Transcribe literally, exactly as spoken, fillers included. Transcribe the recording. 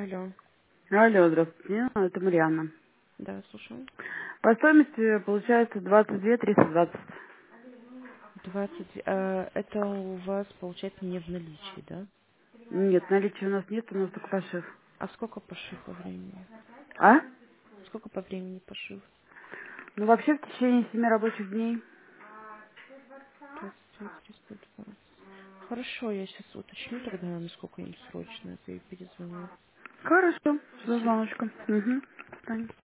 Алло. Алло, здравствуйте, это Марьяна. Да, слушаю. По стоимости получается двадцать две триста двадцать. двадцать. э, это у вас, получается, не в наличии, да? Нет, наличия у нас нет, у нас только пошив. А сколько пошив по времени? А? Сколько по времени пошив? Ну, вообще в течение семи рабочих дней. двадцать две триста двадцать. Хорошо, я сейчас уточню тогда, насколько им срочно это и перезвоню. Хорошо, за Спасибо. звоночком. Угу.